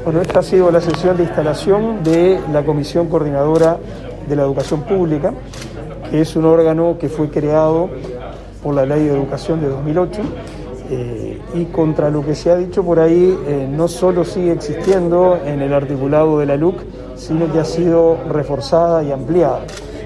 Bueno, esta ha sido la sesión de instalación de la Comisión Coordinadora de la Educación Pública, que es un órgano que fue creado por la Ley de Educación de 2008 y contra lo que se ha dicho por ahí, no solo sigue existiendo en el articulado de la LUC, sino que ha sido reforzada y ampliada.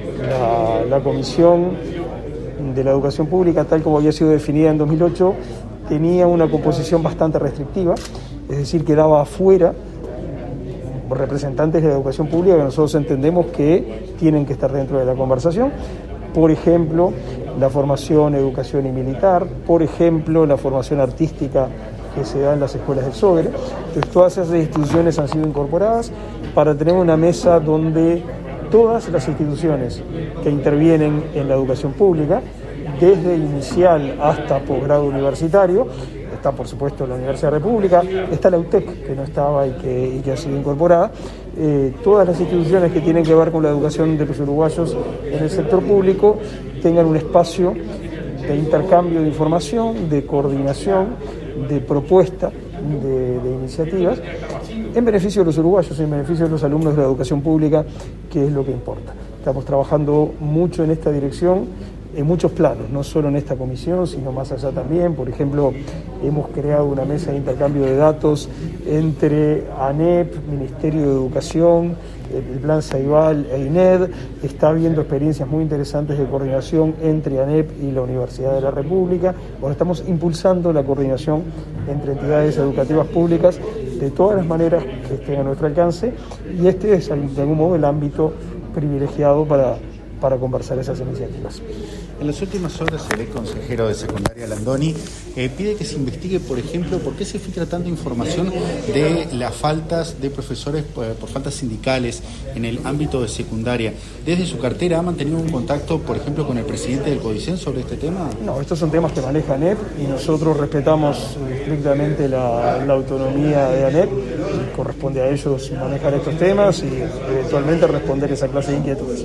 La Comisión de la Educación Pública, tal como había sido definida en 2008, tenía una composición bastante restrictiva, es decir, quedaba afuera representantes de la educación pública que nosotros entendemos que tienen que estar dentro de la conversación. Por ejemplo, la formación, educación y militar, por ejemplo, la formación artística que se da en las escuelas del Sodre. Entonces, todas esas instituciones han sido incorporadas para tener una mesa donde todas las instituciones que intervienen en la educación pública, desde inicial hasta posgrado universitario, está por supuesto la Universidad República, está la UTEC, que no estaba y que ha sido incorporada, todas las instituciones que tienen que ver con la educación de los uruguayos en el sector público tengan un espacio de intercambio de información, de coordinación, de propuesta, de iniciativas, en beneficio de los uruguayos, en beneficio de los alumnos de la educación pública, que es lo que importa. Estamos trabajando mucho en esta dirección, en muchos planos, no solo en esta comisión, sino más allá también. Por ejemplo, hemos creado una mesa de intercambio de datos entre ANEP, Ministerio de Educación, el Plan Ceibal e INED. Está habiendo experiencias muy interesantes de coordinación entre ANEP y la Universidad de la República. Bueno, estamos impulsando la coordinación entre entidades educativas públicas de todas las maneras que estén a nuestro alcance, y este es de algún modo el ámbito privilegiado para conversar esas iniciativas. En las últimas horas, el consejero de secundaria, Landoni, pide que se investigue, por ejemplo, por qué se filtra tanta información de las faltas de profesores por faltas sindicales en el ámbito de secundaria. Desde su cartera, ¿ha mantenido un contacto, por ejemplo, con el presidente del CODICEN sobre este tema? No, estos son temas que maneja ANEP y nosotros respetamos estrictamente la autonomía de ANEP. Corresponde a ellos manejar estos temas y eventualmente responder esa clase de inquietudes.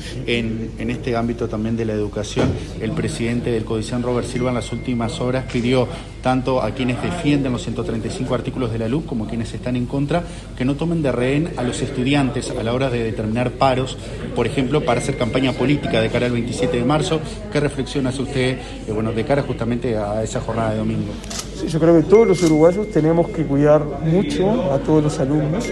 En este ámbito también de la educación, el presidente del CODICEN, Robert Silva, en las últimas horas pidió tanto a quienes defienden los 135 artículos de la LUC como a quienes están en contra que no tomen de rehén a los estudiantes a la hora de determinar paros, por ejemplo, para hacer campaña política de cara al 27 de marzo. ¿Qué reflexión hace usted de cara justamente a esa jornada de domingo? Sí, yo creo que todos los uruguayos tenemos que cuidar mucho a todos los alumnos,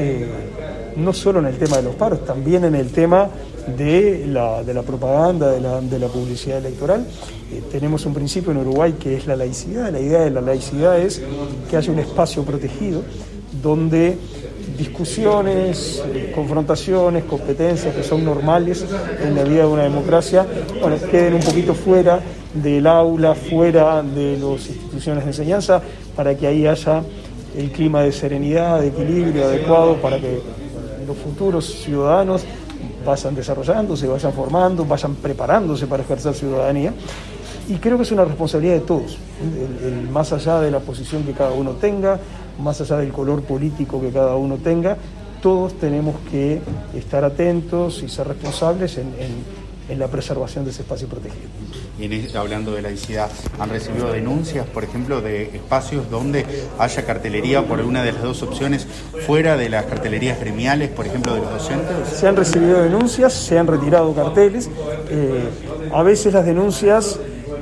no solo en el tema de los paros, también en el tema de la propaganda, de la publicidad electoral. Tenemos un principio en Uruguay que es la laicidad. La idea de la laicidad es que haya un espacio protegido donde discusiones, confrontaciones, competencias que son normales en la vida de una democracia, queden un poquito fuera del aula, fuera de las instituciones de enseñanza, para que ahí haya el clima de serenidad, de equilibrio adecuado para que los futuros ciudadanos vayan desarrollándose, vayan formando, vayan preparándose para ejercer ciudadanía. Y creo que es una responsabilidad de todos, más allá de la posición que cada uno tenga, más allá del color político que cada uno tenga, todos tenemos que estar atentos y ser responsables en la preservación de ese espacio protegido. Y hablando de laicidad, ¿han recibido denuncias, por ejemplo, de espacios donde haya cartelería por alguna de las dos opciones fuera de las cartelerías gremiales, por ejemplo, de los docentes? Se han recibido denuncias, se han retirado carteles. A veces las denuncias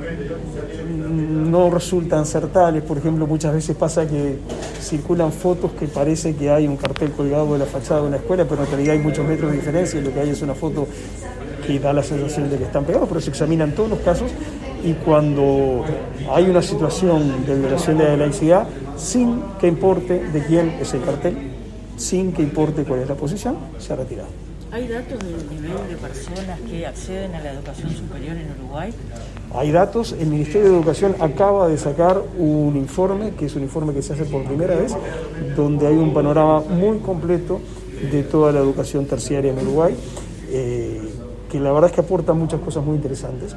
no resultan ser tales. Por ejemplo, muchas veces pasa que circulan fotos que parece que hay un cartel colgado de la fachada de una escuela, pero en realidad hay muchos metros de diferencia y lo que hay es una foto que da la sensación de que están pegados, pero se examinan todos los casos y cuando hay una situación de violación de la laicidad, sin que importe de quién es el cartel, sin que importe cuál es la posición, se ha retirado. ¿Hay datos del nivel de personas que acceden a la educación superior en Uruguay? Hay datos. El Ministerio de Educación acaba de sacar un informe, que es un informe que se hace por primera vez, donde hay un panorama muy completo de toda la educación terciaria en Uruguay, que la verdad es que aporta muchas cosas muy interesantes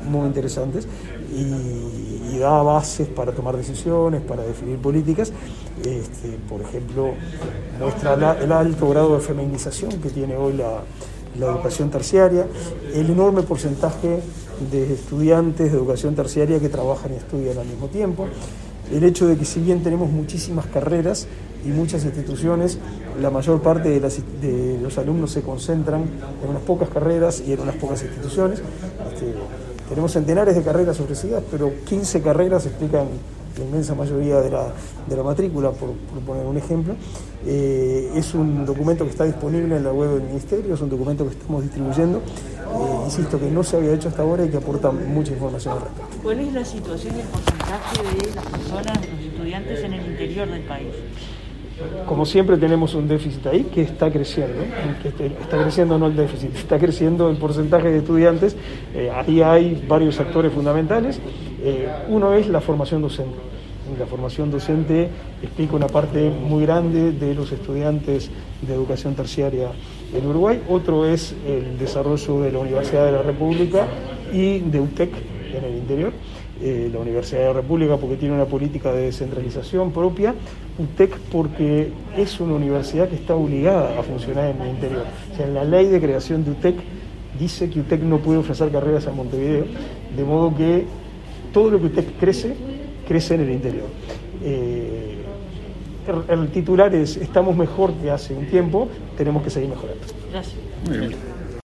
y da bases para tomar decisiones, para definir políticas. Por ejemplo, muestra el alto grado de feminización que tiene hoy la educación terciaria, el enorme porcentaje de estudiantes de educación terciaria que trabajan y estudian al mismo tiempo, el hecho de que si bien tenemos muchísimas carreras, y muchas instituciones, la mayor parte de los alumnos se concentran en unas pocas carreras y en unas pocas instituciones. Tenemos centenares de carreras ofrecidas, pero 15 carreras explican la inmensa mayoría de la matrícula, por poner un ejemplo. Es un documento que está disponible en la web del Ministerio, es un documento que estamos distribuyendo, insisto, que no se había hecho hasta ahora y que aporta mucha información al respecto. ¿Cuál es la situación y el porcentaje de las personas, de los estudiantes en el interior del país? Como siempre tenemos un déficit ahí que está creciendo, está creciendo no el déficit, está creciendo el porcentaje de estudiantes. Ahí hay varios actores fundamentales. Uno es la formación docente. La formación docente explica una parte muy grande de los estudiantes de educación terciaria en Uruguay. Otro es el desarrollo de la Universidad de la República y de UTEC en el interior. La Universidad de la República porque tiene una política de descentralización propia, UTEC porque es una universidad que está obligada a funcionar en el interior. O sea, la ley de creación de UTEC dice que UTEC no puede ofrecer carreras en Montevideo, de modo que todo lo que UTEC crece en el interior. El titular es: estamos mejor que hace un tiempo, tenemos que seguir mejorando. Gracias. Muy bien.